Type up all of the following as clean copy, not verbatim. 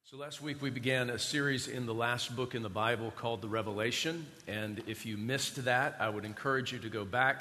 So last week we began a series in the last book in the Bible called the Revelation, and if you missed that, I would encourage you to go back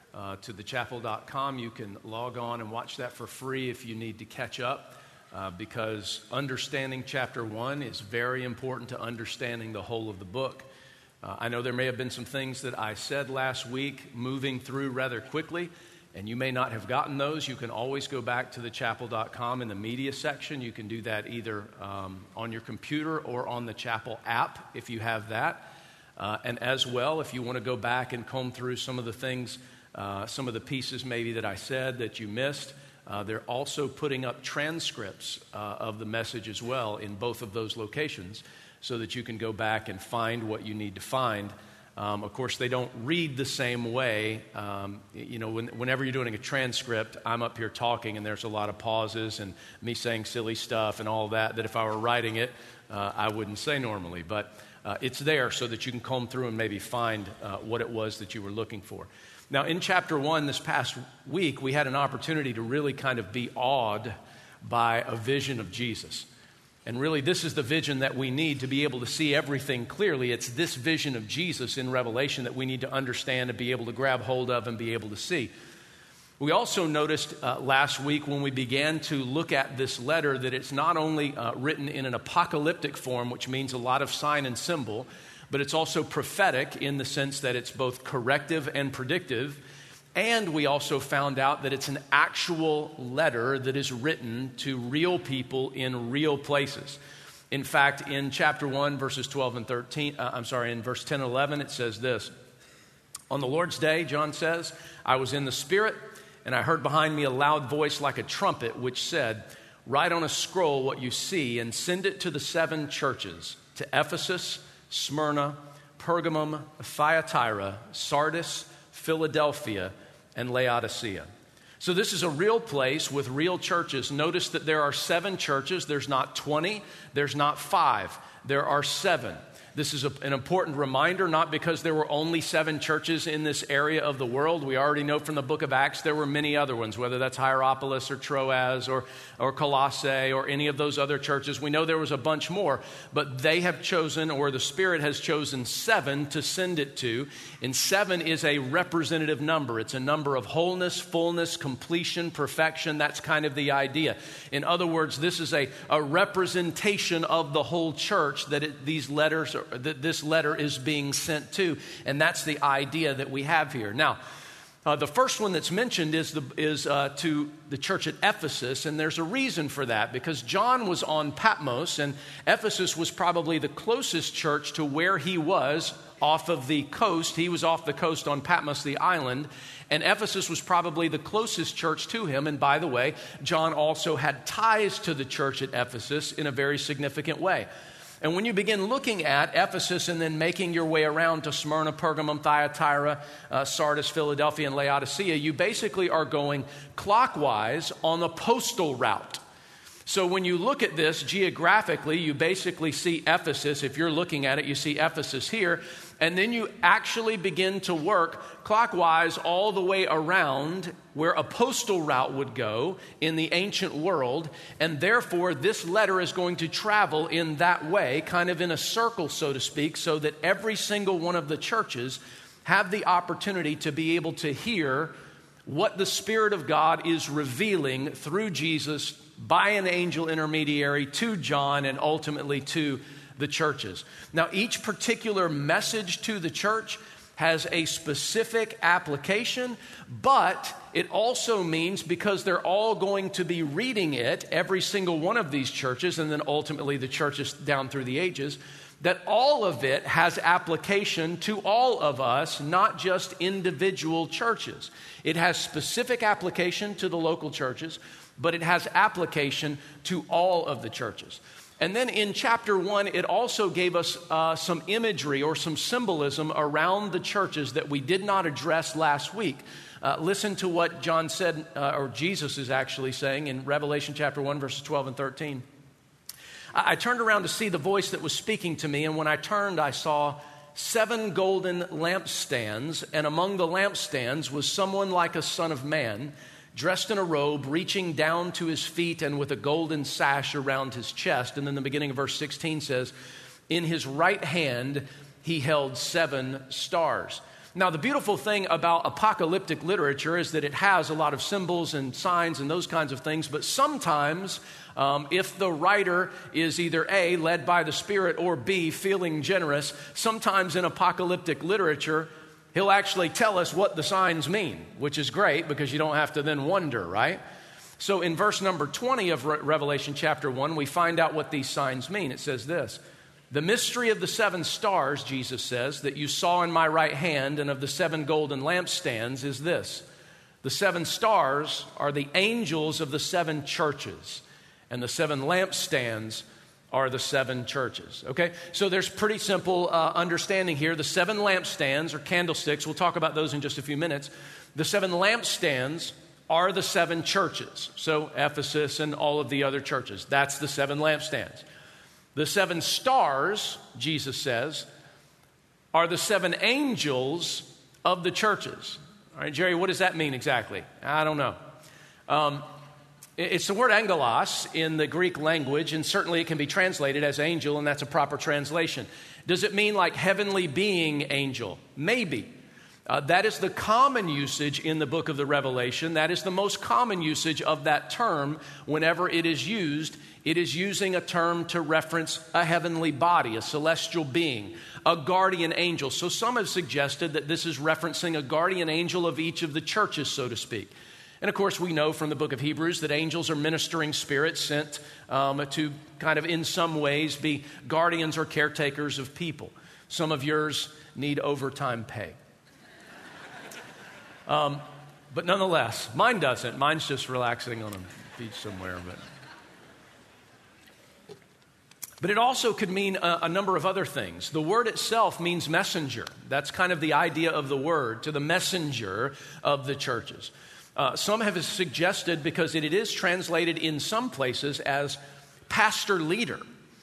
to thechapel.com. You can log on and watch that for free if you need to catch up, because understanding chapter 1 is very important to understanding the whole of the book. I know there may have been some things that I said last week moving through rather quickly, and you may not have gotten those. You can always go back to thechapel.com in the media section. You can do that either on your computer or on the Chapel app if you have that. And as well, if you want to go back and comb through some of the things, some of the pieces maybe that I said that you missed, they're also putting up transcripts of the message as well in both of those locations so that you can go back and find what you need to find. Of course, they don't read the same way. Whenever you're doing a transcript, I'm up here talking, and there's a lot of pauses and me saying silly stuff and all that if I were writing it, I wouldn't say normally. But it's there so that you can comb through and maybe find what it was that you were looking for. Now, in chapter 1 this past week, we had an opportunity to really kind of be awed by a vision of Jesus. And really, this is the vision that we need to be able to see everything clearly. It's this vision of Jesus in Revelation that we need to understand and be able to grab hold of and be able to see. We also noticed last week when we began to look at this letter that it's not only written in an apocalyptic form, which means a lot of sign and symbol, but it's also prophetic in the sense that it's both corrective and predictive. And we also found out that it's an actual letter that is written to real people in real places. In fact, in chapter 1, verses 12 and 13, in verse 10 and 11, it says this. On the Lord's day, John says, I was in the Spirit, and I heard behind me a loud voice like a trumpet, which said, write on a scroll what you see and send it to the 7 churches, to Ephesus, Smyrna, Pergamum, Thyatira, Sardis, Philadelphia, and Laodicea. So this is a real place with real churches. Notice that there are 7 churches. There's not 20. There's not 5. There are 7. This is an important reminder, not because there were only 7 churches in this area of the world. We already know from the book of Acts there were many other ones, whether that's Hierapolis or Troas or Colossae or any of those other churches. We know there was a bunch more, but they have chosen, or the Spirit has chosen 7 to send it to. And 7 is a representative number. It's a number of wholeness, fullness, completion, perfection. That's kind of the idea. In other words, this is a representation of the whole church that this letter is being sent to, and that's the idea that we have here. Now, the first one that's mentioned is to the church at Ephesus, and there's a reason for that, because John was on Patmos, and Ephesus was probably the closest church to where he was off of the coast. He was off the coast on Patmos, the island, and Ephesus was probably the closest church to him. And by the way, John also had ties to the church at Ephesus in a very significant way. And when you begin looking at Ephesus and then making your way around to Smyrna, Pergamum, Thyatira, Sardis, Philadelphia, and Laodicea, you basically are going clockwise on the postal route. So when you look at this geographically, you basically see Ephesus. If you're looking at it, you see Ephesus here. And then you actually begin to work clockwise all the way around where a postal route would go in the ancient world. And therefore, this letter is going to travel in that way, kind of in a circle, so to speak, so that every single one of the churches have the opportunity to be able to hear what the Spirit of God is revealing through Jesus by an angel intermediary to John and ultimately to the churches. Now, each particular message to the church has a specific application, but it also means, because they're all going to be reading it, every single one of these churches, and then ultimately the churches down through the ages, that all of it has application to all of us, not just individual churches. It has specific application to the local churches, but it has application to all of the churches. And then in chapter 1, it also gave us some imagery or some symbolism around the churches that we did not address last week. Listen to what John said, or Jesus is actually saying in Revelation chapter 1, verses 12 and 13. I turned around to see the voice that was speaking to me, and when I turned, I saw 7 golden lampstands, and among the lampstands was someone like a son of man, dressed in a robe, reaching down to his feet and with a golden sash around his chest. And then the beginning of verse 16 says, in his right hand he held 7 stars. Now, the beautiful thing about apocalyptic literature is that it has a lot of symbols and signs and those kinds of things, but sometimes if the writer is either A, led by the Spirit, or B, feeling generous, sometimes in apocalyptic literature, he'll actually tell us what the signs mean, which is great because you don't have to then wonder, right? So in verse number 20 of Revelation chapter 1, we find out what these signs mean. It says this, the mystery of the 7 stars, Jesus says, that you saw in my right hand and of the 7 golden lampstands is this. The 7 stars are the angels of the 7 churches, and the 7 lampstands are the 7 churches, okay? So there's pretty simple understanding here. The 7 lampstands or candlesticks, we'll talk about those in just a few minutes. The 7 lampstands are the 7 churches. So Ephesus and all of the other churches, that's the 7 lampstands. The 7 stars, Jesus says, are the 7 angels of the churches. All right, Jerry, what does that mean exactly? I don't know. It's the word angelos in the Greek language, and certainly it can be translated as angel, and that's a proper translation. Does it mean like heavenly being angel? Maybe. That is the common usage in the book of the Revelation. That is the most common usage of that term whenever it is used. It is using a term to reference a heavenly body, a celestial being, a guardian angel. So some have suggested that this is referencing a guardian angel of each of the churches, so to speak. And of course, we know from the book of Hebrews that angels are ministering spirits sent to kind of in some ways be guardians or caretakers of people. Some of yours need overtime pay. But nonetheless, mine doesn't. Mine's just relaxing on a beach somewhere. But it also could mean a number of other things. The word itself means messenger. That's kind of the idea of the word, to the messenger of the churches. Some have suggested, because it is translated in some places as pastor leader,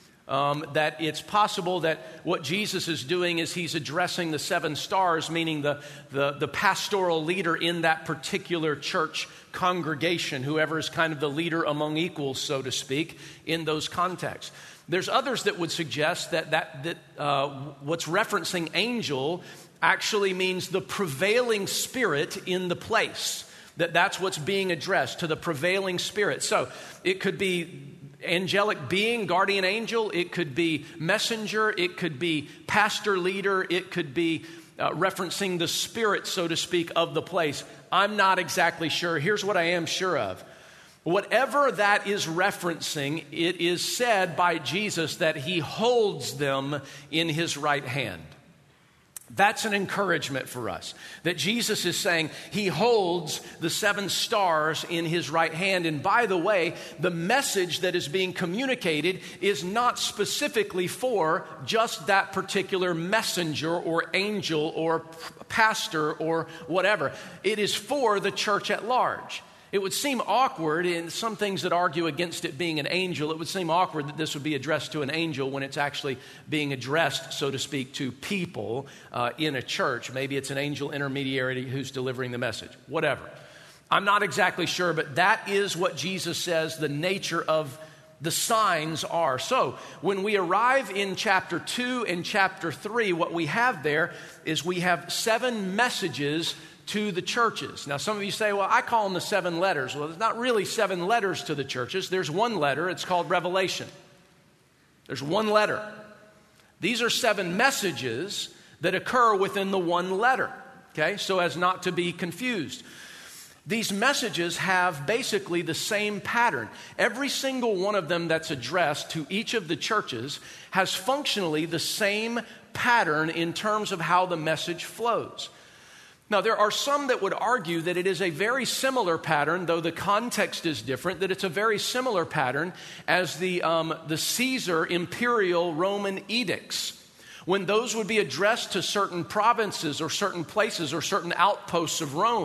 that it's possible that what Jesus is doing is he's addressing the 7 stars, meaning the pastoral leader in that particular church congregation, whoever is kind of the leader among equals, so to speak, in those contexts. There's others that would suggest that what's referencing angel actually means the prevailing spirit in the place. That's what's being addressed, to the prevailing spirit. So it could be angelic being, guardian angel. It could be messenger. It could be pastor leader. It could be referencing the spirit, so to speak, of the place. I'm not exactly sure. Here's what I am sure of. Whatever that is referencing, it is said by Jesus that he holds them in his right hand. That's an encouragement for us, that Jesus is saying he holds the 7 stars in his right hand. And by the way, the message that is being communicated is not specifically for just that particular messenger or angel or pastor or whatever. It is for the church at large. It would seem awkward in some things that argue against it being an angel. It would seem awkward that this would be addressed to an angel when it's actually being addressed, so to speak, to people in a church. Maybe it's an angel intermediary who's delivering the message. Whatever. I'm not exactly sure, but that is what Jesus says the nature of the signs are. So when we arrive in chapter 2 and chapter 3, what we have there is we have 7 messages to the churches. Now, some of you say, well, I call them the 7 letters. Well, there's not really 7 letters to the churches. There's one letter. It's called Revelation. There's one letter. These are 7 messages that occur within the one letter, okay, so as not to be confused. These messages have basically the same pattern. Every single one of them that's addressed to each of the churches has functionally the same pattern in terms of how the message flows. Now, there are some that would argue that it is a very similar pattern, though the context is different, that it's a very similar pattern as the Caesar imperial Roman edicts, when those would be addressed to certain provinces or certain places or certain outposts of Rome.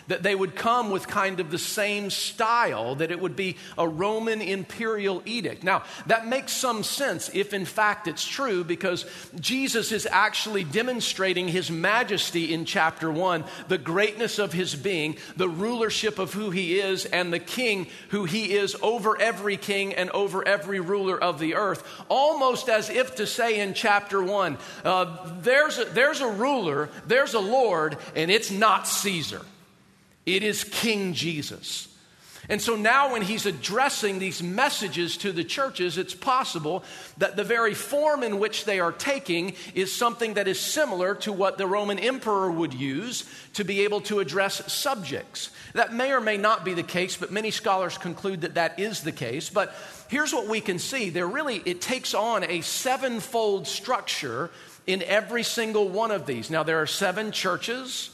that they would come with kind of the same style, that it would be a Roman imperial edict. Now, that makes some sense if in fact it's true, because Jesus is actually demonstrating his majesty in chapter 1, the greatness of his being, the rulership of who he is, and the king who he is over every king and over every ruler of the earth. Almost as if to say in chapter 1, there's a ruler, there's a Lord, and it's not Caesar. It is King Jesus. And so now when he's addressing these messages to the churches, it's possible that the very form in which they are taking is something that is similar to what the Roman emperor would use to be able to address subjects. That may or may not be the case, but many scholars conclude that that is the case. But here's what we can see. It takes on a sevenfold structure in every single one of these. Now, there are 7 churches,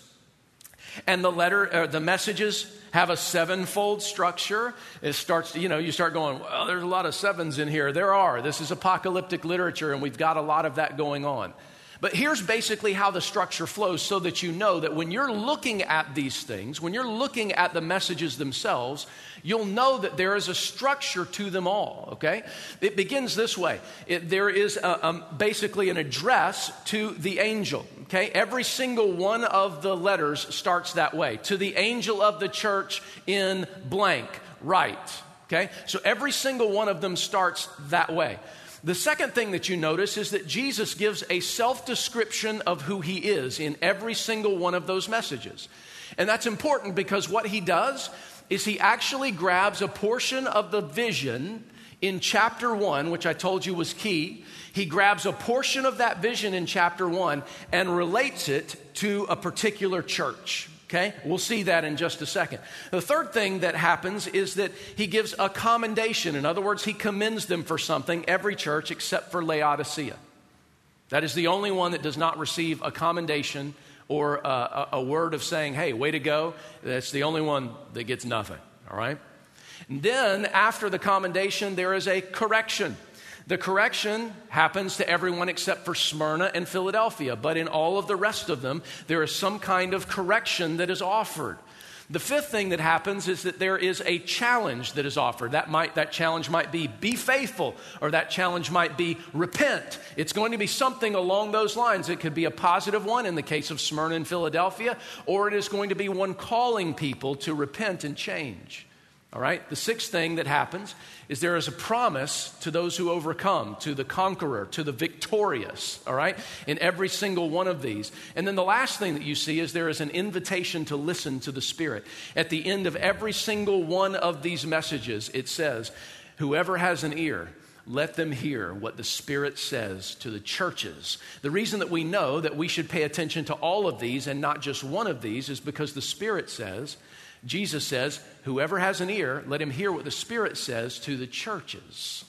and the messages have a sevenfold structure. It starts, you start going, well, there's a lot of sevens in here. There are. This is apocalyptic literature, and we've got a lot of that going on. But here's basically how the structure flows, so that you know that when you're looking at these things, when you're looking at the messages themselves, you'll know that there is a structure to them all, okay? It begins this way. There is basically an address to the angel, okay? Every single one of the letters starts that way. To the angel of the church in blank, write, okay? So every single one of them starts that way. The second thing that you notice is that Jesus gives a self-description of who he is in every single one of those messages. And that's important because what he does is he actually grabs a portion of the vision in chapter 1, which I told you was key. He grabs a portion of that vision in chapter 1 and relates it to a particular church. Okay, we'll see that in just a second. The third thing that happens is that he gives a commendation. In other words, he commends them for something, every church except for Laodicea. That is the only one that does not receive a commendation or a word of saying, hey, way to go. That's the only one that gets nothing, all right? And then after the commendation, there is a correction. The correction happens to everyone except for Smyrna and Philadelphia, but in all of the rest of them, there is some kind of correction that is offered. The fifth thing that happens is that there is a challenge that is offered. That challenge might be faithful, or that challenge might be repent. It's going to be something along those lines. It could be a positive one in the case of Smyrna and Philadelphia, or it is going to be one calling people to repent and change. All right. The sixth thing that happens is there is a promise to those who overcome, to the conqueror, to the victorious. All right. In every single one of these. And then the last thing that you see is there is an invitation to listen to the Spirit. At the end of every single one of these messages, it says, whoever has an ear, let them hear what the Spirit says to the churches. The reason that we know that we should pay attention to all of these and not just one of these is because the Spirit says, Jesus says, whoever has an ear, let him hear what the Spirit says to the churches.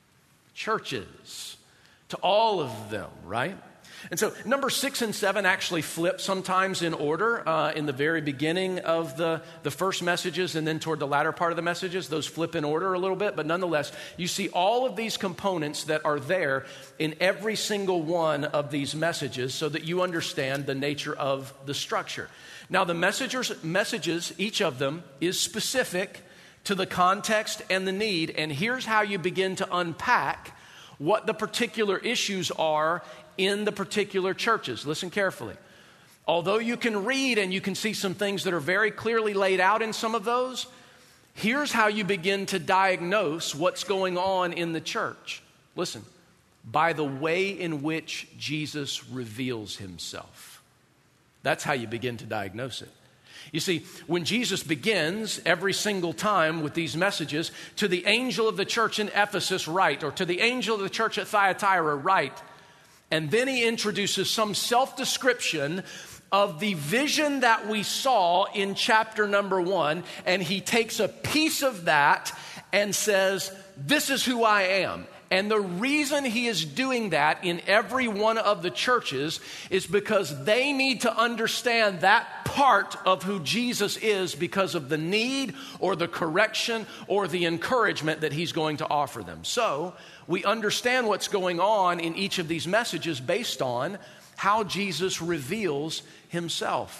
Churches. To all of them, right? And so number 6 and 7 actually flip sometimes in order in the very beginning of the first messages, and then toward the latter part of the messages, those flip in order a little bit. But nonetheless, you see all of these components that are there in every single one of these messages so that you understand the nature of the structure. Now, the messages, each of them is specific to the context and the need. And here's how you begin to unpack what the particular issues are in the particular churches. Listen carefully. Although you can read and you can see some things that are very clearly laid out in some of those, here's how you begin to diagnose what's going on in the church. Listen, by the way in which Jesus reveals himself. That's how you begin to diagnose it. You see, when Jesus begins every single time with these messages, to the angel of the church in Ephesus, write, or to the angel of the church at Thyatira, write, and then he introduces some self-description of the vision that we saw in chapter number 1, and he takes a piece of that and says, this is who I am. And the reason he is doing that in every one of the churches is because they need to understand that part of who Jesus is because of the need or the correction or the encouragement that he's going to offer them. So we understand what's going on in each of these messages based on how Jesus reveals himself.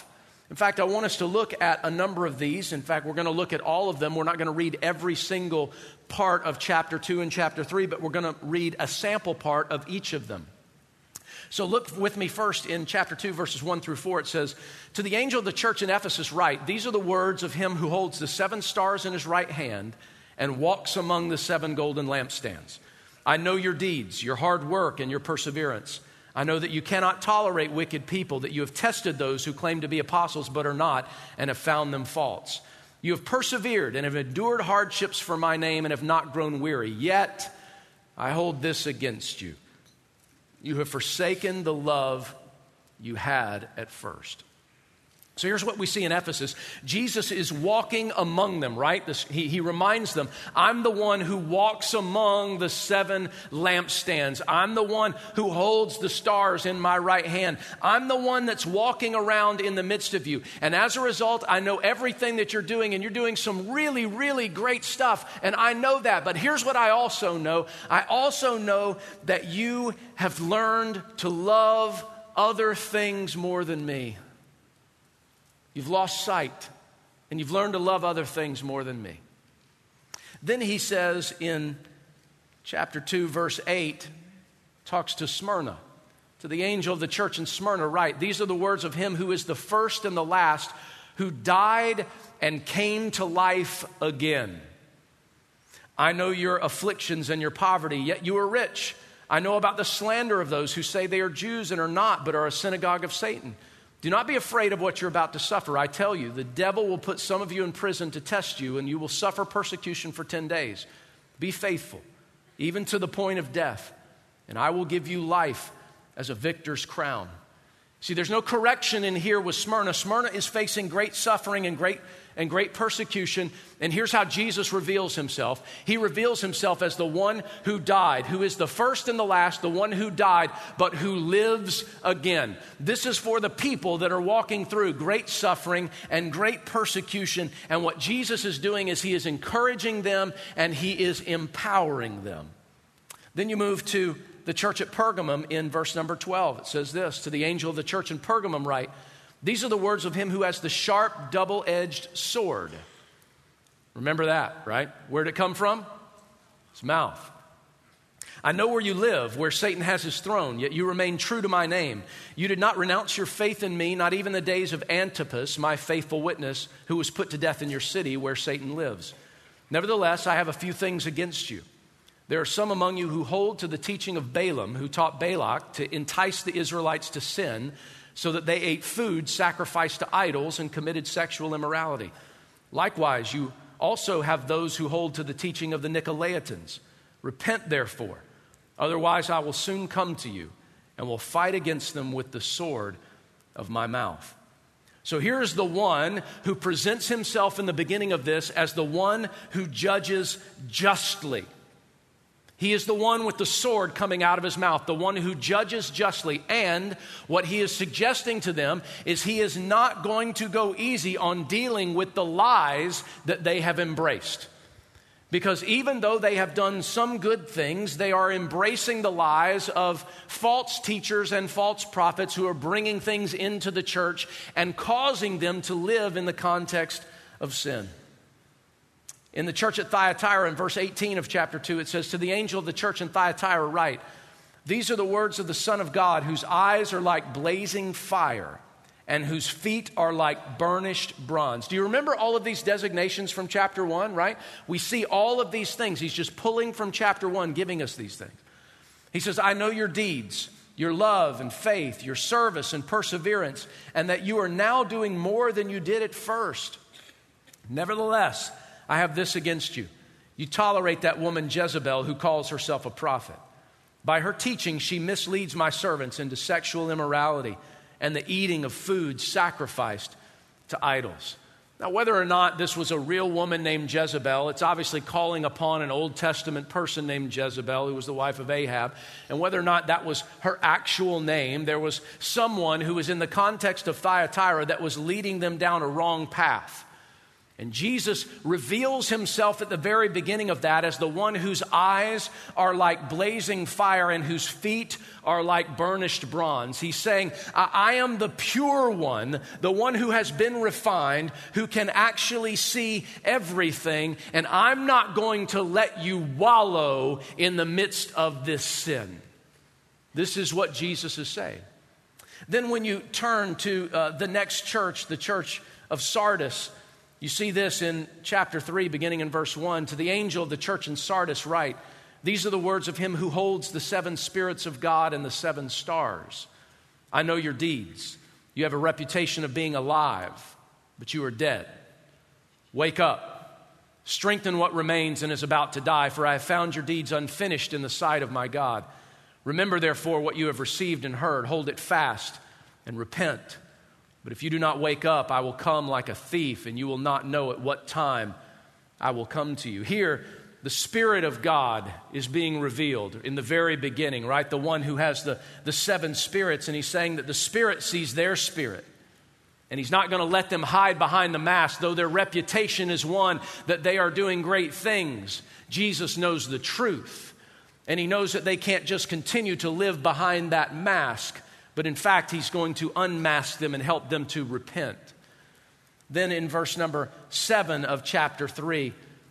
In fact, I want us to look at a number of these. In fact, we're going to look at all of them. We're not going to read every single part of chapter 2 and chapter 3, but we're going to read a sample part of each of them. So look with me first in chapter 2, verses 1 through 4. It says, "To the angel of the church in Ephesus write, these are the words of him who holds the 7 stars in his right hand and walks among the 7 golden lampstands. I know your deeds, your hard work, and your perseverance. I know that you cannot tolerate wicked people, that you have tested those who claim to be apostles but are not, and have found them false. You have persevered and have endured hardships for my name and have not grown weary. Yet I hold this against you. You have forsaken the love you had at first." So here's what we see in Ephesus. Jesus is walking among them, right? He reminds them, I'm the one who walks among the 7 lampstands. I'm the one who holds the stars in my right hand. I'm the one that's walking around in the midst of you. And as a result, I know everything that you're doing, and you're doing some really, really great stuff. And I know that. But here's what I also know. I also know that you have learned to love other things more than me. You've lost sight, and you've learned to love other things more than me. Then he says in chapter 2, verse 8, talks to Smyrna. To the angel of the church in Smyrna write, these are the words of him who is the first and the last, who died and came to life again. I know your afflictions and your poverty, yet you are rich. I know about the slander of those who say they are Jews and are not, but are a synagogue of Satan. Do not be afraid of what you're about to suffer. I tell you, the devil will put some of you in prison to test you, and you will suffer persecution for 10 days. Be faithful, even to the point of death, and I will give you life as a victor's crown. See, there's no correction in here with Smyrna. Smyrna is facing great suffering and great persecution. And here's how Jesus reveals himself. He reveals himself as the one who died, who is the first and the last, the one who died, but who lives again. This is for the people that are walking through great suffering and great persecution. And what Jesus is doing is he is encouraging them and he is empowering them. Then you move to the church at Pergamum in verse number 12. It says this, to the angel of the church in Pergamum write, these are the words of him who has the sharp, double-edged sword. Remember that, right? Where'd it come from? His mouth. I know where you live, where Satan has his throne, yet you remain true to my name. You did not renounce your faith in me, not even the days of Antipas, my faithful witness, who was put to death in your city where Satan lives. Nevertheless, I have a few things against you. There are some among you who hold to the teaching of Balaam, who taught Balak to entice the Israelites to sin, so that they ate food sacrificed to idols and committed sexual immorality. Likewise, you also have those who hold to the teaching of the Nicolaitans. Repent, therefore, otherwise I will soon come to you and will fight against them with the sword of my mouth. So here's the one who presents himself in the beginning of this as the one who judges justly. He is the one with the sword coming out of his mouth, the one who judges justly. And what he is suggesting to them is he is not going to go easy on dealing with the lies that they have embraced. Because even though they have done some good things, they are embracing the lies of false teachers and false prophets who are bringing things into the church and causing them to live in the context of sin. In the church at Thyatira, in verse 18 of chapter 2, it says, to the angel of the church in Thyatira write, these are the words of the Son of God, whose eyes are like blazing fire and whose feet are like burnished bronze. Do you remember all of these designations from chapter 1, right? We see all of these things. He's just pulling from chapter 1, giving us these things. He says, I know your deeds, your love and faith, your service and perseverance, and that you are now doing more than you did at first. Nevertheless, I have this against you. You tolerate that woman Jezebel who calls herself a prophet. By her teaching, she misleads my servants into sexual immorality and the eating of food sacrificed to idols. Now, whether or not this was a real woman named Jezebel, it's obviously calling upon an Old Testament person named Jezebel, who was the wife of Ahab. And whether or not that was her actual name, there was someone who was in the context of Thyatira that was leading them down a wrong path. And Jesus reveals himself at the very beginning of that as the one whose eyes are like blazing fire and whose feet are like burnished bronze. He's saying, I am the pure one, the one who has been refined, who can actually see everything, and I'm not going to let you wallow in the midst of this sin. This is what Jesus is saying. Then when you turn to the next church, the church of Sardis, you see this in chapter 3, beginning in verse 1. To the angel of the church in Sardis write, these are the words of him who holds the 7 spirits of God and the 7 stars. I know your deeds. You have a reputation of being alive, but you are dead. Wake up, strengthen what remains and is about to die, for I have found your deeds unfinished in the sight of my God. Remember, therefore, what you have received and heard. Hold it fast and repent. But if you do not wake up, I will come like a thief, and you will not know at what time I will come to you. Here, the Spirit of God is being revealed in the very beginning, right? The one who has the 7 spirits, and he's saying that the Spirit sees their spirit. And he's not going to let them hide behind the mask, though their reputation is one that they are doing great things. Jesus knows the truth, and he knows that they can't just continue to live behind that mask. But in fact, he's going to unmask them and help them to repent. Then in verse number 7 of chapter 3,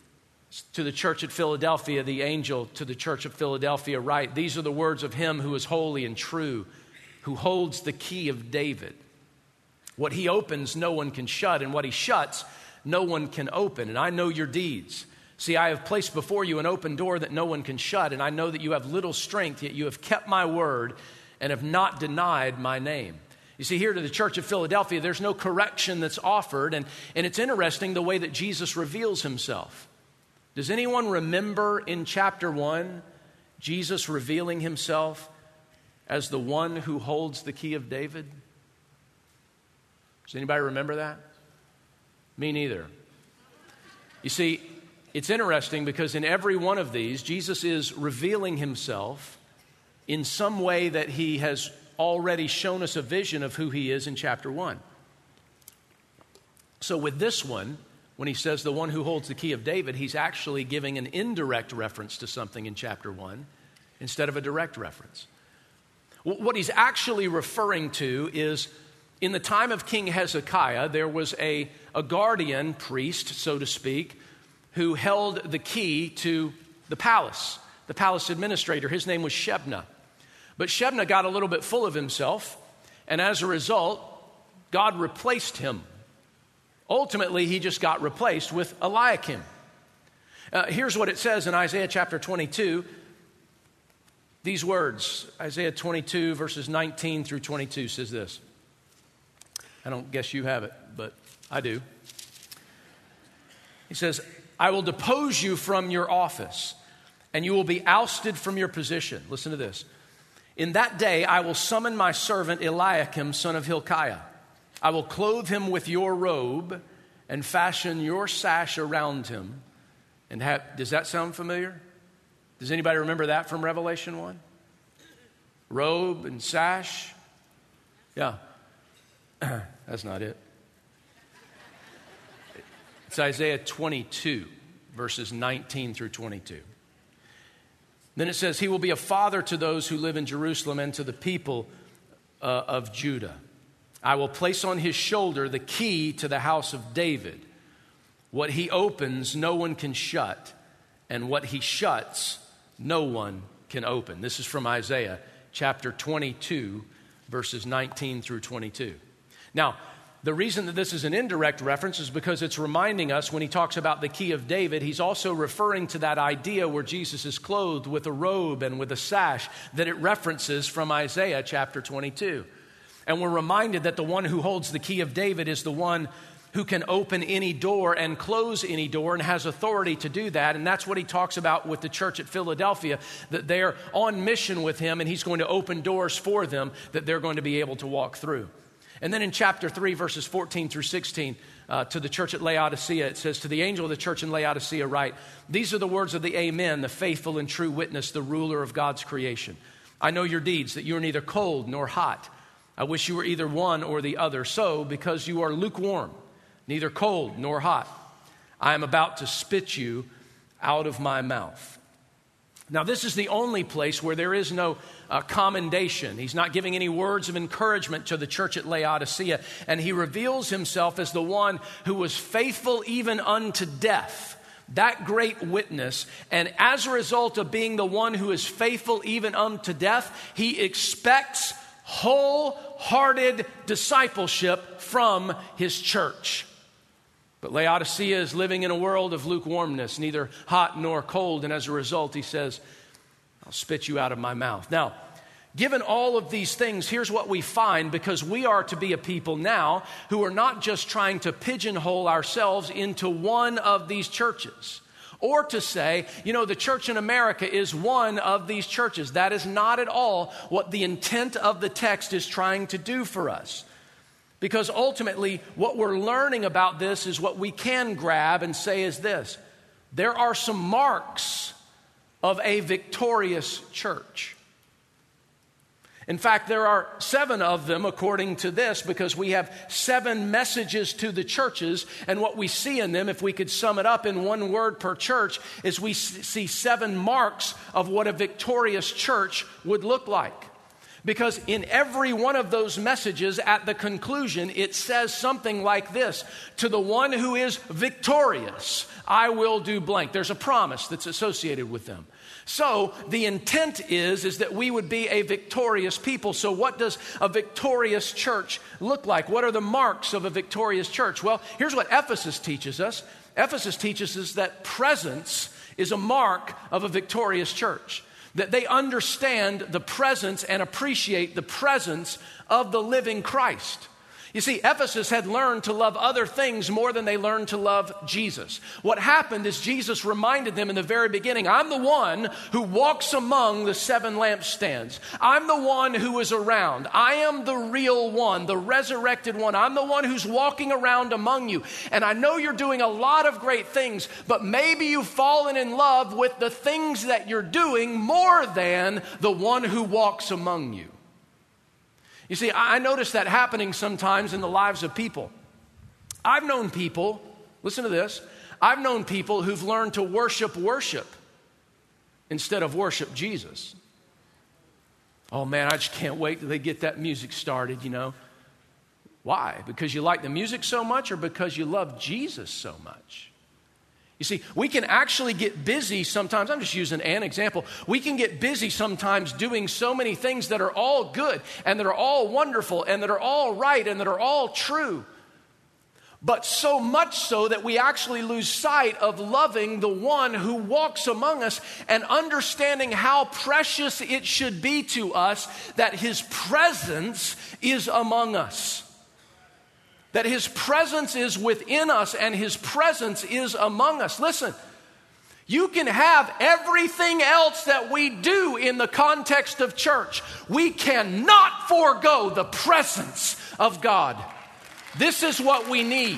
to the church at Philadelphia, the angel to the church of Philadelphia write, these are the words of him who is holy and true, who holds the key of David. What he opens, no one can shut, and what he shuts, no one can open. And I know your deeds. See, I have placed before you an open door that no one can shut, and I know that you have little strength, yet you have kept my word and have not denied my name. You see, here to the church of Philadelphia, there's no correction that's offered, and it's interesting the way that Jesus reveals himself. Does anyone remember in chapter 1, Jesus revealing himself as the one who holds the key of David? Does anybody remember that? Me neither. You see, it's interesting because in every one of these, Jesus is revealing himself in some way that he has already shown us a vision of who he is in chapter 1. So with this one, when he says the one who holds the key of David, he's actually giving an indirect reference to something in chapter 1 instead of a direct reference. What he's actually referring to is in the time of King Hezekiah, there was a guardian priest, so to speak, who held the key to the palace administrator. His name was Shebna. But Shebna got a little bit full of himself, and as a result, God replaced him. Ultimately, he just got replaced with Eliakim. Here's what it says in Isaiah chapter 22. These words, Isaiah 22 verses 19 through 22 says this. I don't guess you have it, but I do. He says, I will depose you from your office, and you will be ousted from your position. Listen to this. In that day, I will summon my servant Eliakim, son of Hilkiah. I will clothe him with your robe and fashion your sash around him. And does that sound familiar? Does anybody remember that from Revelation 1? Robe and sash? Yeah. That's not it. It's Isaiah 22, verses 19 through 22. Then it says, he will be a father to those who live in Jerusalem and to the people of Judah. I will place on his shoulder the key to the house of David. What he opens, no one can shut, and what he shuts, no one can open. This is from Isaiah chapter 22, verses 19 through 22. Now, the reason that this is an indirect reference is because it's reminding us when he talks about the key of David, he's also referring to that idea where Jesus is clothed with a robe and with a sash that it references from Isaiah chapter 22. And we're reminded that the one who holds the key of David is the one who can open any door and close any door and has authority to do that. And that's what he talks about with the church at Philadelphia, that they're on mission with him and he's going to open doors for them that they're going to be able to walk through. And then in chapter 3, verses 14 through 16, to the church at Laodicea, it says, to the angel of the church in Laodicea write, these are the words of the Amen, the faithful and true witness, the ruler of God's creation. I know your deeds, that you are neither cold nor hot. I wish you were either one or the other. So, because you are lukewarm, neither cold nor hot, I am about to spit you out of my mouth. Now, this is the only place where there is no commendation. He's not giving any words of encouragement to the church at Laodicea, and he reveals himself as the one who was faithful even unto death, that great witness. And as a result of being the one who is faithful even unto death, he expects wholehearted discipleship from his church. But Laodicea is living in a world of lukewarmness, neither hot nor cold. And as a result, he says, I'll spit you out of my mouth. Now, given all of these things, here's what we find, because we are to be a people now who are not just trying to pigeonhole ourselves into one of these churches, or to say, the church in America is one of these churches. That is not at all what the intent of the text is trying to do for us. Because ultimately, what we're learning about this is what we can grab and say is this: there are some marks of a victorious church. In fact, there are 7 of them according to this, because we have 7 messages to the churches, and what we see in them, if we could sum it up in one word per church, is we see 7 marks of what a victorious church would look like. Because in every one of those messages, at the conclusion, it says something like this: to the one who is victorious, I will do blank. There's a promise that's associated with them. So the intent is that we would be a victorious people. So what does a victorious church look like? What are the marks of a victorious church? Well, here's what Ephesus teaches us. Ephesus teaches us that presence is a mark of a victorious church. That they understand the presence and appreciate the presence of the living Christ. You see, Ephesus had learned to love other things more than they learned to love Jesus. What happened is Jesus reminded them in the very beginning, I'm the one who walks among the 7 lampstands. I'm the one who is around. I am the real one, the resurrected one. I'm the one who's walking around among you. And I know you're doing a lot of great things, but maybe you've fallen in love with the things that you're doing more than the one who walks among you. You see, I notice that happening sometimes in the lives of people. I've known people, listen to this, I've known people who've learned to worship instead of worship Jesus. Oh man, I just can't wait till they get that music started, Why? Because you like the music so much, or because you love Jesus so much? You see, we can actually get busy sometimes. I'm just using an example. We can get busy sometimes doing so many things that are all good and that are all wonderful and that are all right and that are all true. But so much so that we actually lose sight of loving the one who walks among us and understanding how precious it should be to us that his presence is among us. That his presence is within us and his presence is among us. Listen, you can have everything else that we do in the context of church. We cannot forego the presence of God. This is what we need.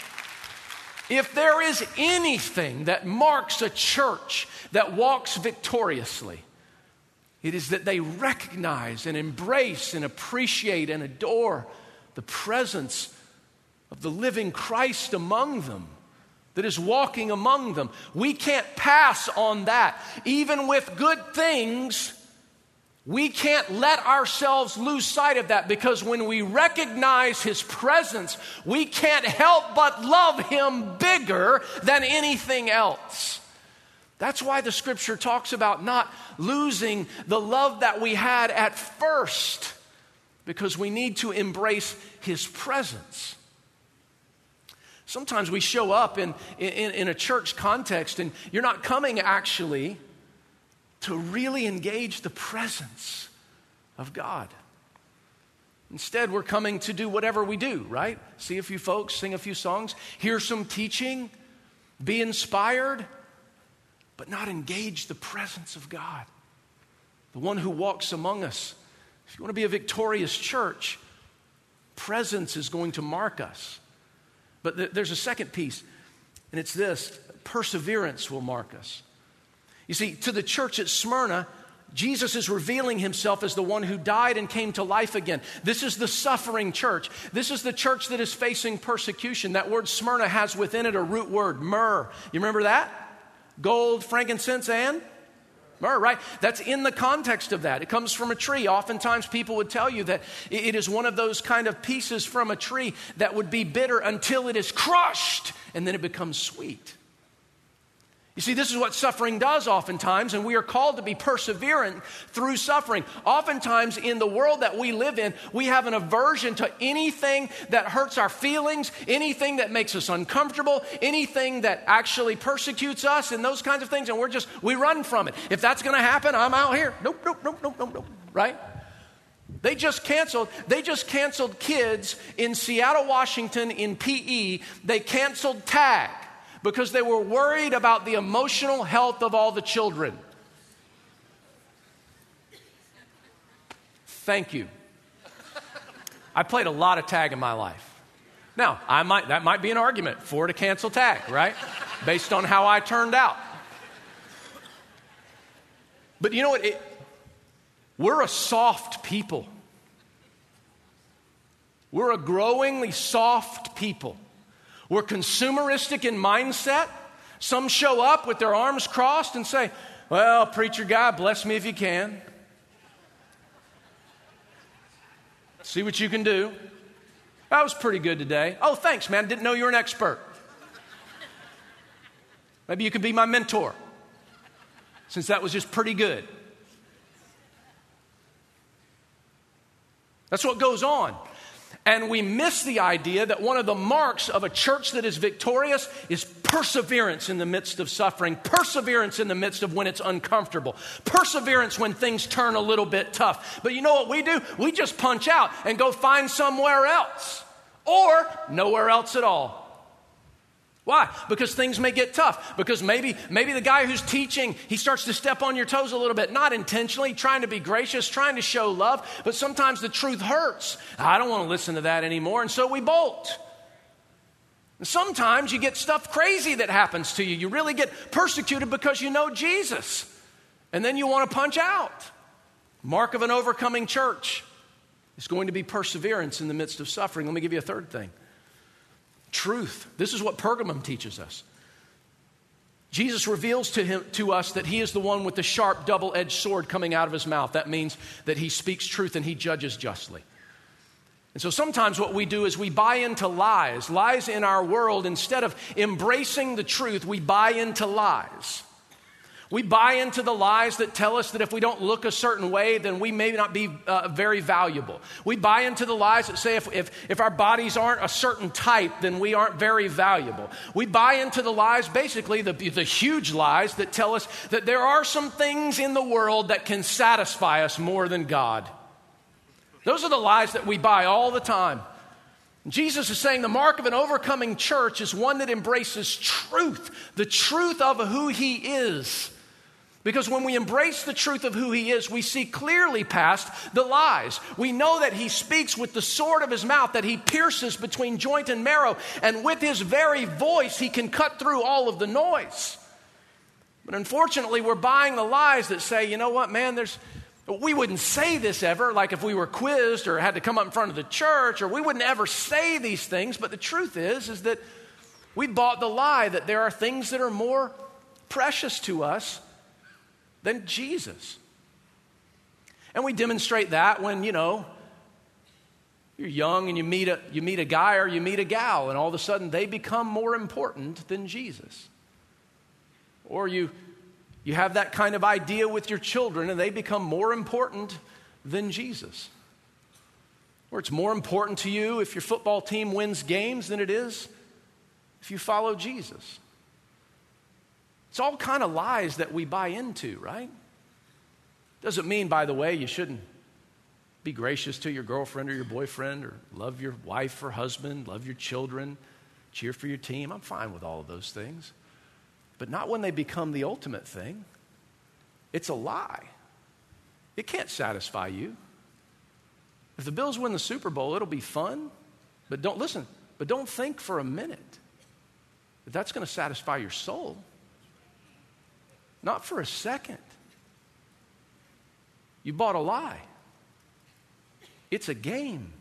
If there is anything that marks a church that walks victoriously, it is that they recognize and embrace and appreciate and adore the presence of the living Christ among them, that is walking among them. We can't pass on that. Even with good things, we can't let ourselves lose sight of that, because when we recognize his presence, we can't help but love him bigger than anything else. That's why the scripture talks about not losing the love that we had at first, because we need to embrace his presence. Sometimes we show up in a church context and you're not coming actually to really engage the presence of God. Instead, we're coming to do whatever we do, right? See a few folks, sing a few songs, hear some teaching, be inspired, but not engage the presence of God, the one who walks among us. If you want to be a victorious church, presence is going to mark us. But there's a second piece, and it's this: perseverance will mark us. You see, to the church at Smyrna, Jesus is revealing himself as the one who died and came to life again. This is the suffering church. This is the church that is facing persecution. That word Smyrna has within it a root word, myrrh. You remember that? Gold, frankincense, and myrrh, right? That's in the context of that. It comes from a tree. Oftentimes people would tell you that it is one of those kind of pieces from a tree that would be bitter until it is crushed, and then it becomes sweet. You see, this is what suffering does oftentimes, and we are called to be perseverant through suffering. Oftentimes in the world that we live in, we have an aversion to anything that hurts our feelings, anything that makes us uncomfortable, anything that actually persecutes us, and those kinds of things, and we run from it. If that's going to happen, I'm out here. Nope, right? They just canceled kids in Seattle, Washington in PE. They canceled tag because they were worried about the emotional health of all the children. Thank you. I played a lot of tag in my life. Now, that might be an argument for to cancel tag, right? Based on how I turned out. But you know what? We're a soft people. We're a growingly soft people. We're consumeristic in mindset. Some show up with their arms crossed and say, well, preacher guy, bless me if you can. See what you can do. That was pretty good today. Oh, thanks, man. Didn't know you were an expert. Maybe you could be my mentor, since that was just pretty good. That's what goes on. And we miss the idea that one of the marks of a church that is victorious is perseverance in the midst of suffering, perseverance in the midst of when it's uncomfortable, perseverance when things turn a little bit tough. But you know what we do? We just punch out and go find somewhere else, or nowhere else at all. Why? Because things may get tough. Because maybe the guy who's teaching, he starts to step on your toes a little bit, not intentionally, trying to be gracious, trying to show love, but sometimes the truth hurts. I don't want to listen to that anymore, and so we bolt. And sometimes you get stuff crazy that happens to you. You really get persecuted because you know Jesus, and then you want to punch out. Mark of an overcoming church is going to be perseverance in the midst of suffering. Let me give you a third thing. Truth. This is what Pergamum teaches us. Jesus reveals to us that he is the one with the sharp double-edged sword coming out of his mouth. That means that he speaks truth and he judges justly. And so sometimes what we do is we buy into lies in our world. Instead of embracing the truth, we buy into lies. We buy into the lies that tell us that if we don't look a certain way, then we may not be very valuable. We buy into the lies that say if our bodies aren't a certain type, then we aren't very valuable. We buy into the lies, basically the huge lies that tell us that there are some things in the world that can satisfy us more than God. Those are the lies that we buy all the time. Jesus is saying the mark of an overcoming church is one that embraces truth, the truth of who he is. Because when we embrace the truth of who he is, we see clearly past the lies. We know that he speaks with the sword of his mouth, that he pierces between joint and marrow, and with his very voice, he can cut through all of the noise. But unfortunately, we're buying the lies that say, you know what, man, we wouldn't say this ever, like if we were quizzed or had to come up in front of the church, or we wouldn't ever say these things. But the truth is that we bought the lie that there are things that are more precious to us than Jesus. And we demonstrate that when, you're young and you meet a guy or you meet a gal, and all of a sudden they become more important than Jesus. Or you have that kind of idea with your children and they become more important than Jesus. Or it's more important to you if your football team wins games than it is if you follow Jesus. It's all kind of lies that we buy into, right? Doesn't mean, by the way, you shouldn't be gracious to your girlfriend or your boyfriend, or love your wife or husband, love your children, cheer for your team. I'm fine with all of those things. But not when they become the ultimate thing. It's a lie. It can't satisfy you. If the Bills win the Super Bowl, it'll be fun. But don't think for a minute that that's going to satisfy your soul. Not for a second. You bought a lie. It's a game.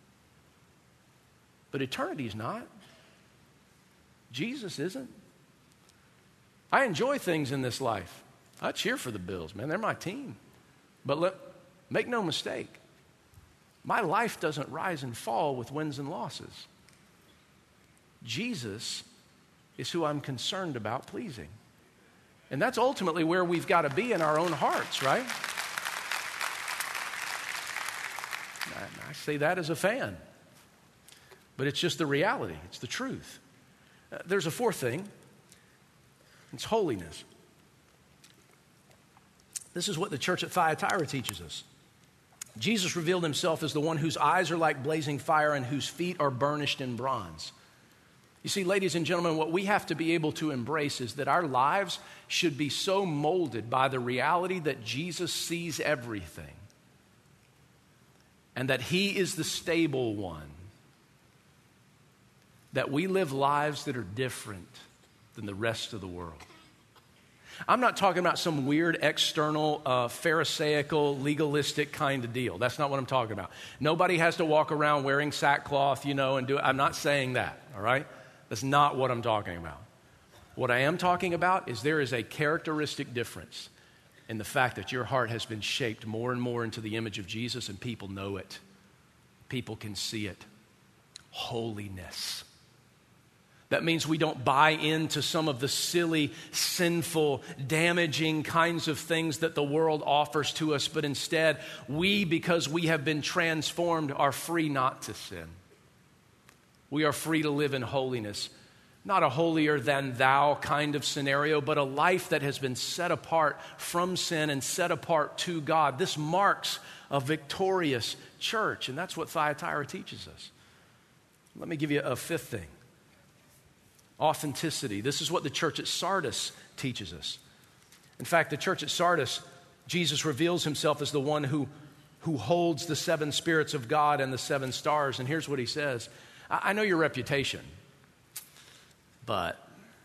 But eternity's not. Jesus isn't. I enjoy things in this life. I cheer for the Bills, man. They're my team. But make no mistake, my life doesn't rise and fall with wins and losses. Jesus is who I'm concerned about pleasing. And that's ultimately where we've got to be in our own hearts, right? I say that as a fan. But it's just the reality. It's the truth. There's a fourth thing. It's holiness. This is what the church at Thyatira teaches us. Jesus revealed himself as the one whose eyes are like blazing fire and whose feet are burnished in bronze. You see, ladies and gentlemen, what we have to be able to embrace is that our lives should be so molded by the reality that Jesus sees everything and that he is the stable one, that we live lives that are different than the rest of the world. I'm not talking about some weird external pharisaical legalistic kind of deal. That's not what I'm talking about. Nobody has to walk around wearing sackcloth, and do it. I'm not saying that, all right? That's not what I'm talking about. What I am talking about is there is a characteristic difference in the fact that your heart has been shaped more and more into the image of Jesus, and people know it. People can see it. Holiness. That means we don't buy into some of the silly, sinful, damaging kinds of things that the world offers to us, but instead, we, because we have been transformed, are free not to sin. We are free to live in holiness. Not a holier than thou kind of scenario, but a life that has been set apart from sin and set apart to God. This marks a victorious church, and that's what Thyatira teaches us. Let me give you a fifth thing. Authenticity. This is what the church at Sardis teaches us. In fact, the church at Sardis, Jesus reveals himself as the one who holds the seven spirits of God and the seven stars. And here's what he says. I know your reputation, but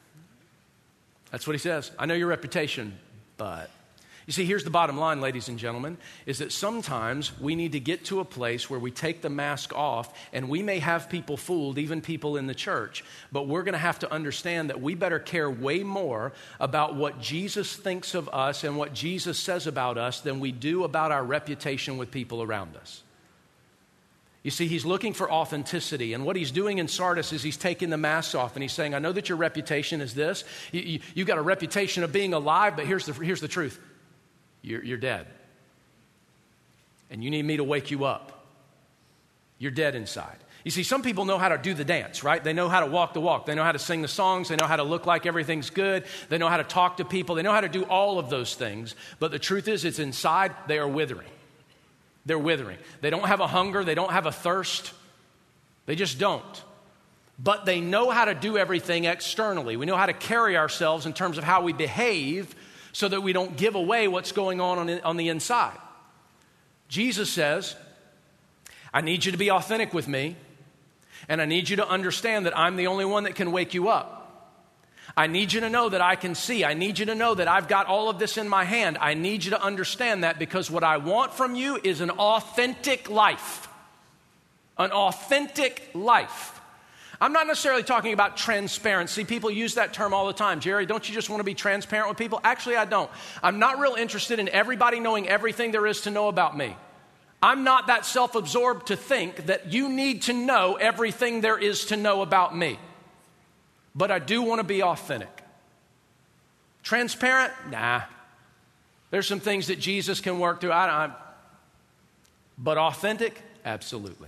that's what he says. I know your reputation, but. You see, here's the bottom line, ladies and gentlemen, is that sometimes we need to get to a place where we take the mask off, and we may have people fooled, even people in the church, but we're going to have to understand that we better care way more about what Jesus thinks of us and what Jesus says about us than we do about our reputation with people around us. You see, he's looking for authenticity, and what he's doing in Sardis is he's taking the mask off, and he's saying, I know that your reputation is this. You've got a reputation of being alive, but here's the truth. You're dead. And you need me to wake you up. You're dead inside. You see, some people know how to do the dance, right? They know how to walk the walk. They know how to sing the songs. They know how to look like everything's good. They know how to talk to people. They know how to do all of those things. But the truth is, it's inside, they are withering. They're withering. They don't have a hunger. They don't have a thirst. They just don't. But they know how to do everything externally. We know how to carry ourselves in terms of how we behave so that we don't give away what's going on the inside. Jesus says, I need you to be authentic with me, and I need you to understand that I'm the only one that can wake you up. I need you to know that I can see. I need you to know that I've got all of this in my hand. I need you to understand that, because what I want from you is an authentic life. An authentic life. I'm not necessarily talking about transparency. People use that term all the time. Jerry, don't you just want to be transparent with people? Actually, I don't. I'm not real interested in everybody knowing everything there is to know about me. I'm not that self-absorbed to think that you need to know everything there is to know about me. But I do want to be authentic. Transparent? Nah. There's some things that Jesus can work through. But authentic? Absolutely.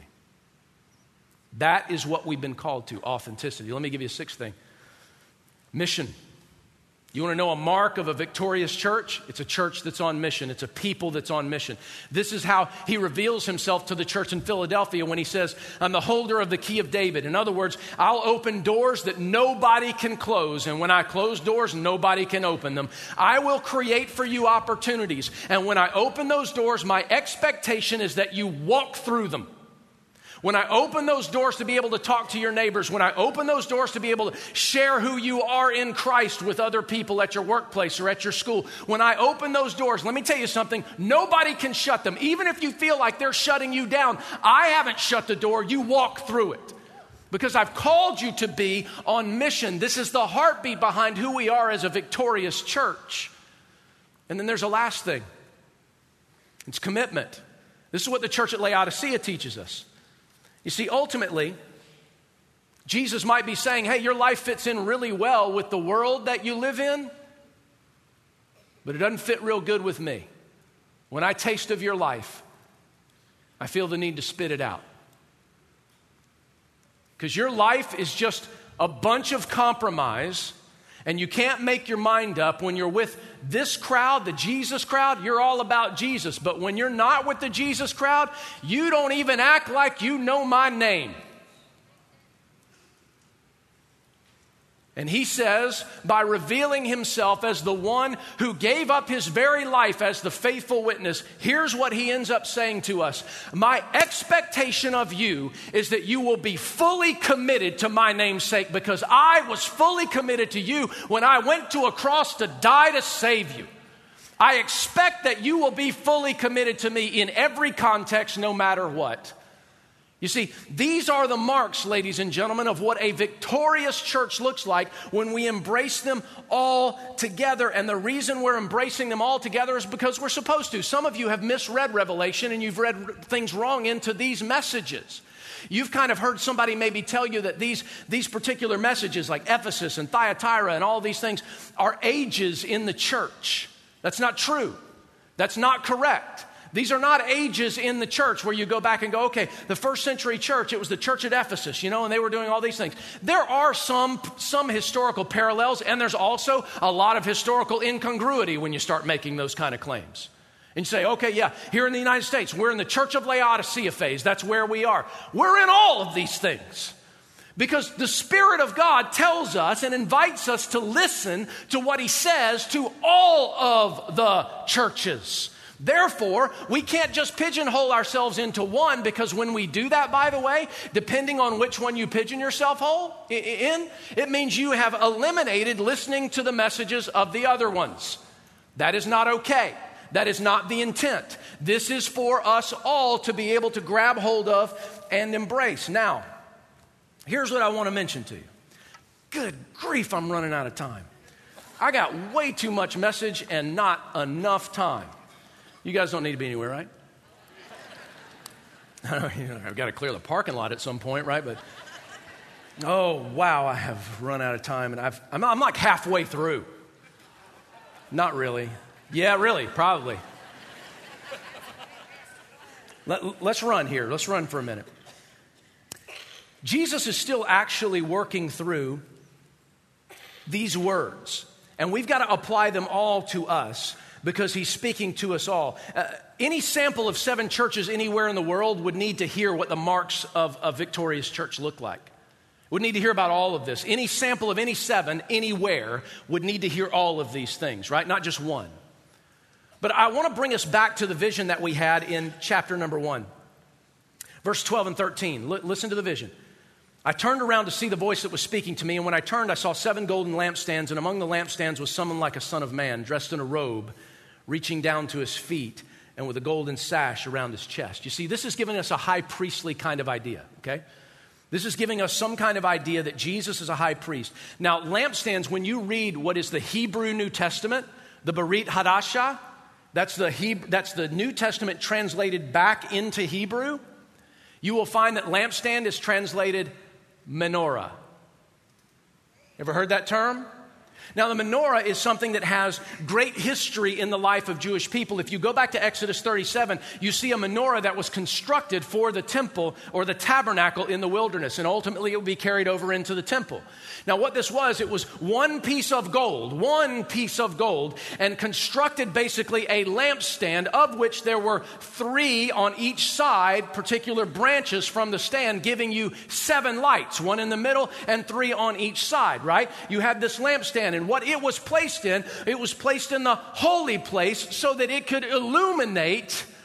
That is what we've been called to, authenticity. Let me give you a sixth thing. Mission. You want to know a mark of a victorious church? It's a church that's on mission. It's a people that's on mission. This is how he reveals himself to the church in Philadelphia when he says, I'm the holder of the key of David. In other words, I'll open doors that nobody can close. And when I close doors, nobody can open them. I will create for you opportunities. And when I open those doors, my expectation is that you walk through them. When I open those doors to be able to talk to your neighbors, when I open those doors to be able to share who you are in Christ with other people at your workplace or at your school, when I open those doors, let me tell you something, nobody can shut them. Even if you feel like they're shutting you down, I haven't shut the door, you walk through it. Because I've called you to be on mission. This is the heartbeat behind who we are as a victorious church. And then there's a last thing. It's commitment. This is what the church at Laodicea teaches us. You see, ultimately, Jesus might be saying, hey, your life fits in really well with the world that you live in, but it doesn't fit real good with me. When I taste of your life, I feel the need to spit it out. Because your life is just a bunch of compromise, and you can't make your mind up when you're with this crowd, the Jesus crowd, you're all about Jesus. But when you're not with the Jesus crowd, you don't even act like you know my name. And he says, by revealing himself as the one who gave up his very life as the faithful witness, here's what he ends up saying to us. My expectation of you is that you will be fully committed to my name's sake, because I was fully committed to you when I went to a cross to die to save you. I expect that you will be fully committed to me in every context, no matter what. You see, these are the marks, ladies and gentlemen, of what a victorious church looks like when we embrace them all together. And the reason we're embracing them all together is because we're supposed to. Some of you have misread Revelation and you've read things wrong into these messages. You've kind of heard somebody maybe tell you that these particular messages like Ephesus and Thyatira and all these things are ages in the church. That's not true. That's not correct. These are not ages in the church where you go back and go, okay, the first century church, it was the church at Ephesus, and they were doing all these things. There are some historical parallels, and there's also a lot of historical incongruity when you start making those kind of claims. And you say, okay, yeah, here in the United States, we're in the Church of Laodicea phase. That's where we are. We're in all of these things. Because the Spirit of God tells us and invites us to listen to what He says to all of the churches. Therefore, we can't just pigeonhole ourselves into one, because when we do that, by the way, depending on which one you pigeon yourself in, it means you have eliminated listening to the messages of the other ones. That is not okay. That is not the intent. This is for us all to be able to grab hold of and embrace. Now, here's what I want to mention to you. Good grief, I'm running out of time. I got way too much message and not enough time. You guys don't need to be anywhere, right? I've got to clear the parking lot at some point, right? But, oh, wow, I have run out of time, and I'm like halfway through. Not really. Yeah, really, probably. Let's run here. Let's run for a minute. Jesus is still actually working through these words, and we've got to apply them all to us, because He's speaking to us all. Any sample of 7 churches anywhere in the world would need to hear what the marks of a victorious church look like. Would need to hear about all of this. Any sample of any 7 anywhere would need to hear all of these things, right? Not just one. But I want to bring us back to the vision that we had in chapter number 1. Verse 12 and 13. Listen to the vision. I turned around to see the voice that was speaking to me, and when I turned, I saw 7 golden lampstands, and among the lampstands was someone like a son of man, dressed in a robe, reaching down to his feet, and with a golden sash around his chest. You see, this is giving us a high priestly kind of idea, okay? This is giving us some kind of idea that Jesus is a high priest. Now, lampstands, when you read what is the Hebrew New Testament, the Berit Hadashah, that's the New Testament translated back into Hebrew, you will find that lampstand is translated menorah. Ever heard that term? Now, the menorah is something that has great history in the life of Jewish people. If you go back to Exodus 37, you see a menorah that was constructed for the temple or the tabernacle in the wilderness, and ultimately it would be carried over into the temple. Now, what this was, it was one piece of gold, and constructed basically a lampstand, of which there were 3 on each side, particular branches from the stand, giving you 7 lights, 1 in the middle and 3 on each side, right? You had this lampstand, and what it was placed in the holy place so that it could illuminate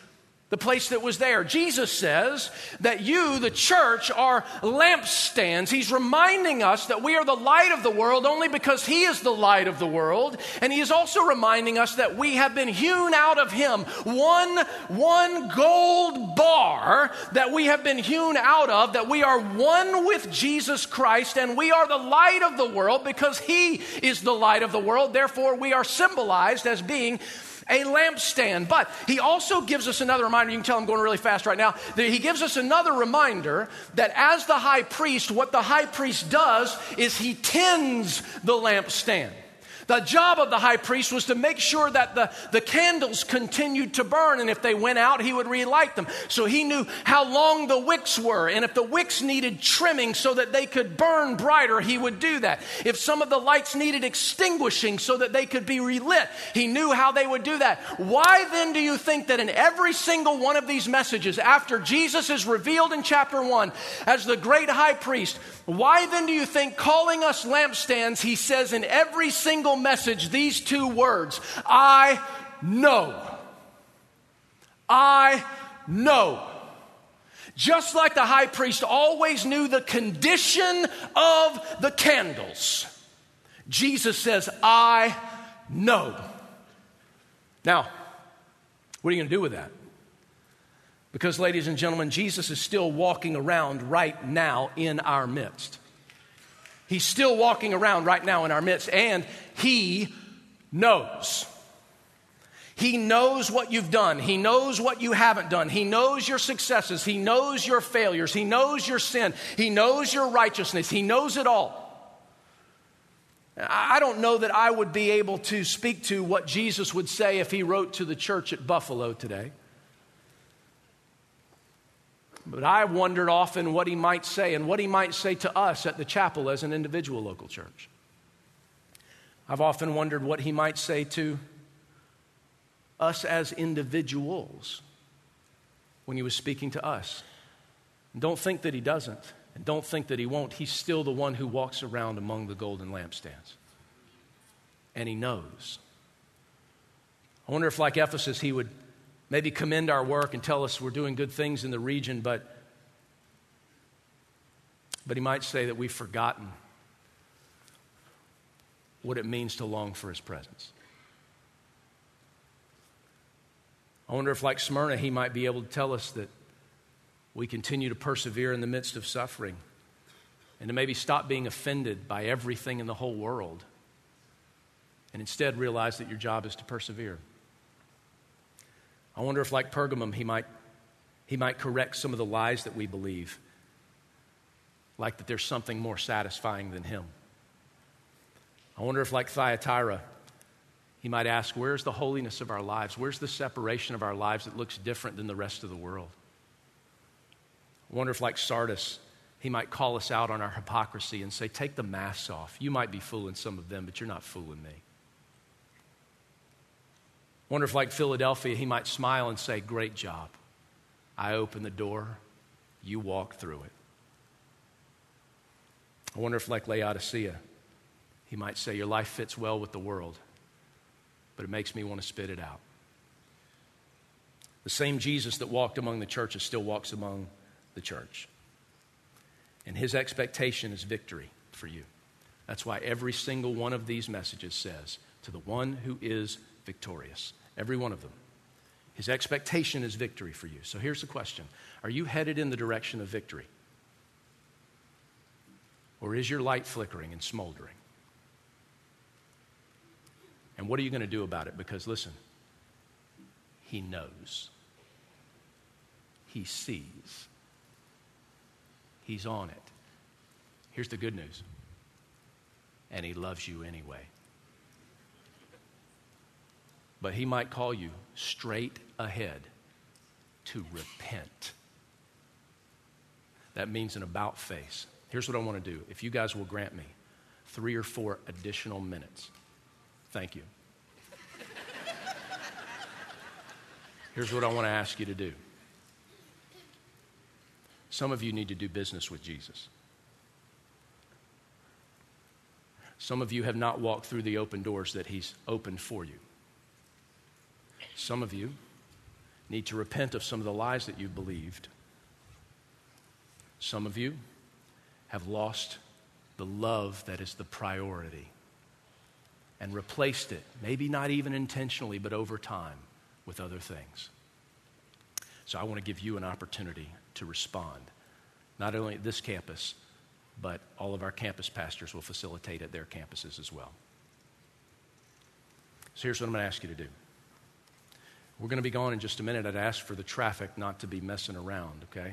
The place that was there. Jesus says that you, the church, are lampstands. He's reminding us that we are the light of the world only because He is the light of the world. And He is also reminding us that we have been hewn out of Him. One gold bar that we have been hewn out of, that we are one with Jesus Christ, and we are the light of the world because He is the light of the world. Therefore, we are symbolized as being a lampstand. But He also gives us another reminder. You can tell I'm going really fast right now. That He gives us another reminder that as the high priest, what the high priest does is he tends the lampstand. The job of the high priest was to make sure that the candles continued to burn, and if they went out, he would relight them. So he knew how long the wicks were, and if the wicks needed trimming so that they could burn brighter, he would do that. If some of the lights needed extinguishing so that they could be relit, he knew how they would do that. Why then do you think that in every single one of these messages, after Jesus is revealed in chapter 1 as the great high priest, why then do you think, calling us lampstands, he says in every single message these two words, I know. I know. Just like the high priest always knew the condition of the candles, Jesus says, I know. Now, what are you going to do with that? Because, ladies and gentlemen, Jesus is still walking around right now in our midst. He's still walking around right now in our midst, and He knows. He knows what you've done. He knows what you haven't done. He knows your successes. He knows your failures. He knows your sin. He knows your righteousness. He knows it all. I don't know that I would be able to speak to what Jesus would say if He wrote to the church at Buffalo today. But I wondered often what He might say and what He might say to us at the chapel as an individual local church. I've often wondered what He might say to us as individuals when He was speaking to us. And don't think that He doesn't, and don't think that He won't. He's still the one who walks around among the golden lampstands. And He knows. I wonder if, like Ephesus, He would maybe commend our work and tell us we're doing good things in the region, but He might say that we've forgotten what it means to long for His presence. I wonder if, like Smyrna, He might be able to tell us that we continue to persevere in the midst of suffering and to maybe stop being offended by everything in the whole world and instead realize that your job is to persevere. I wonder if, like Pergamum, he might correct some of the lies that we believe, like that there's something more satisfying than Him. I wonder if, like Thyatira, He might ask, where's the holiness of our lives? Where's the separation of our lives that looks different than the rest of the world? I wonder if, like Sardis, He might call us out on our hypocrisy and say, take the masks off. You might be fooling some of them, but you're not fooling me. I wonder if, like Philadelphia, He might smile and say, great job. I opened the door. You walked through it. I wonder if, like Laodicea, He might say, your life fits well with the world, but it makes me want to spit it out. The same Jesus that walked among the churches still walks among the church. And His expectation is victory for you. That's why every single one of these messages says, to the one who is victorious. Every one of them. His expectation is victory for you. So here's the question. Are you headed in the direction of victory? Or is your light flickering and smoldering? And what are you going to do about it? Because listen, He knows. He sees. He's on it. Here's the good news. And He loves you anyway. But He might call you straight ahead to repent. That means an about face. Here's what I want to do. If you guys will grant me 3 or 4 additional minutes. Thank you. Here's what I want to ask you to do. Some of you need to do business with Jesus. Some of you have not walked through the open doors that He's opened for you. Some of you need to repent of some of the lies that you believed. Some of you have lost the love that is the priority and replaced it, maybe not even intentionally, but over time, with other things. So I want to give you an opportunity to respond, not only at this campus, but all of our campus pastors will facilitate at their campuses as well. So here's what I'm going to ask you to do. We're going to be gone in just a minute. I'd ask for the traffic not to be messing around, okay?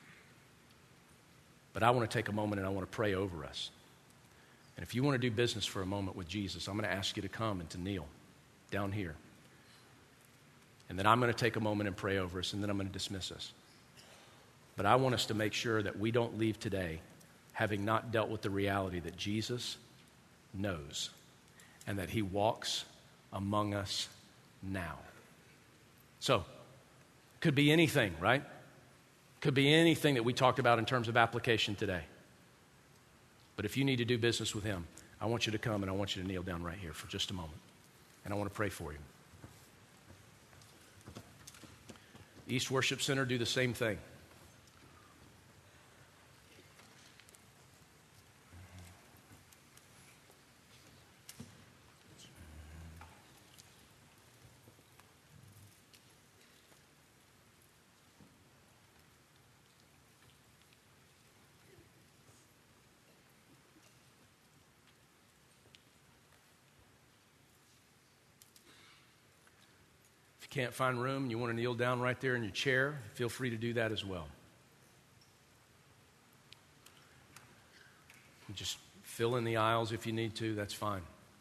But I want to take a moment and I want to pray over us. And if you want to do business for a moment with Jesus, I'm going to ask you to come and to kneel down here. And then I'm going to take a moment and pray over us, and then I'm going to dismiss us. But I want us to make sure that we don't leave today having not dealt with the reality that Jesus knows and that he walks among us now. So, could be anything, right? Could be anything that we talked about in terms of application today. But if you need to do business with him, I want you to come and I want you to kneel down right here for just a moment. And I want to pray for you. East Worship Center, do the same thing. Can't find room and you want to kneel down right there in your chair, feel free to do that as well. You just fill in the aisles if you need to, that's fine.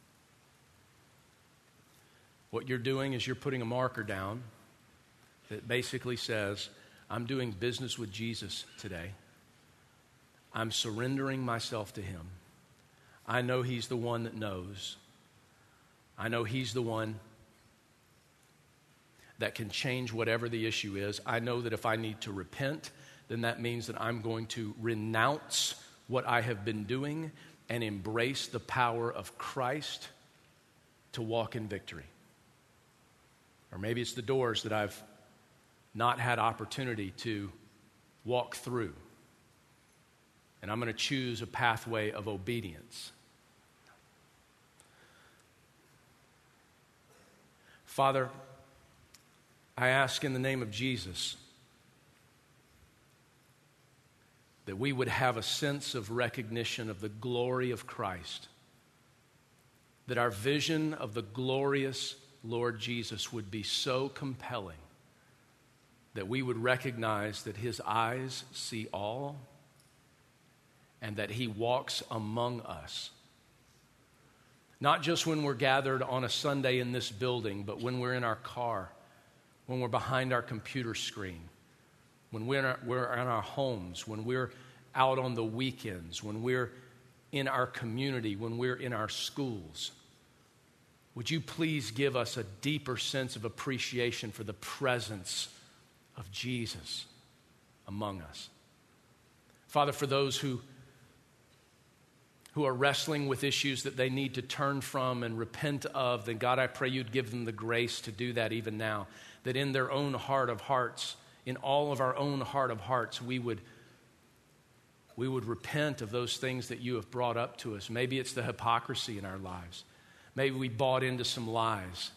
What you're doing is you're putting a marker down that basically says, I'm doing business with Jesus today. I'm surrendering myself to him. I know he's the one that knows. I know he's the one that can change whatever the issue is. I know that if I need to repent, then that means that I'm going to renounce what I have been doing and embrace the power of Christ to walk in victory. Or maybe it's the doors that I've not had opportunity to walk through. And I'm going to choose a pathway of obedience. Father, I ask in the name of Jesus that we would have a sense of recognition of the glory of Christ, that our vision of the glorious Lord Jesus would be so compelling that we would recognize that his eyes see all and that he walks among us. Not just when we're gathered on a Sunday in this building, but when we're in our car, when we're behind our computer screen, when we're in our homes, when we're out on the weekends, when we're in our community, when we're in our schools. Would you please give us a deeper sense of appreciation for the presence of Jesus among us? Father, for those who are wrestling with issues that they need to turn from and repent of, then God, I pray you'd give them the grace to do that even now. That in their own heart of hearts, in all of our own heart of hearts, we would repent of those things that you have brought up to us. Maybe it's the hypocrisy in our lives. Maybe we bought into some lies.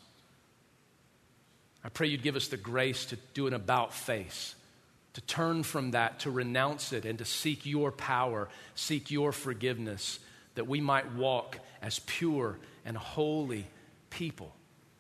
I pray you'd give us the grace to do an about face, to turn from that, to renounce it, and to seek your power, seek your forgiveness, that we might walk as pure and holy people.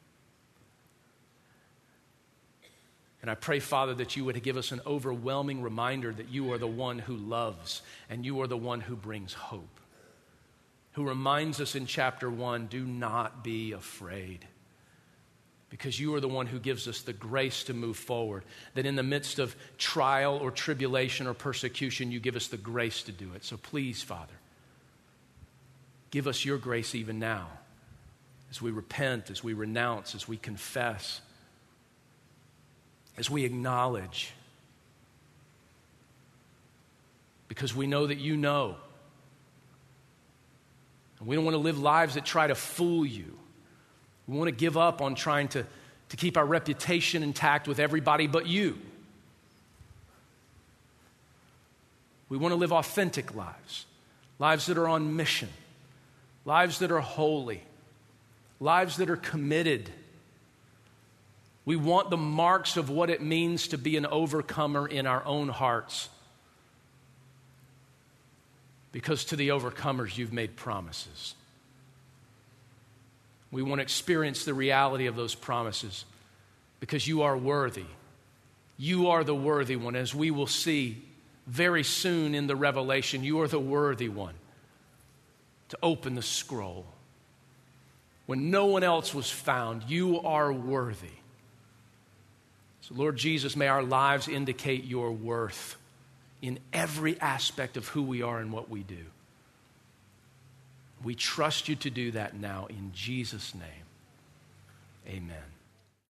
And I pray, Father, that you would give us an overwhelming reminder that you are the one who loves and you are the one who brings hope. Who reminds us in chapter 1, do not be afraid. Because you are the one who gives us the grace to move forward. That in the midst of trial or tribulation or persecution, you give us the grace to do it. So please, Father, give us your grace even now as we repent, as we renounce, as we confess, as we acknowledge, because we know that you know. And we don't want to live lives that try to fool you. We want to give up on trying to to keep our reputation intact with everybody but you. We want to live authentic lives, lives that are on mission, lives that are holy, lives that are committed. We want the marks of what it means to be an overcomer in our own hearts. Because to the overcomers, you've made promises. We want to experience the reality of those promises because you are worthy. You are the worthy one. As we will see very soon in the Revelation, you are the worthy one to open the scroll. When no one else was found, you are worthy. So, Lord Jesus, may our lives indicate your worth in every aspect of who we are and what we do. We trust you to do that now in Jesus' name. Amen.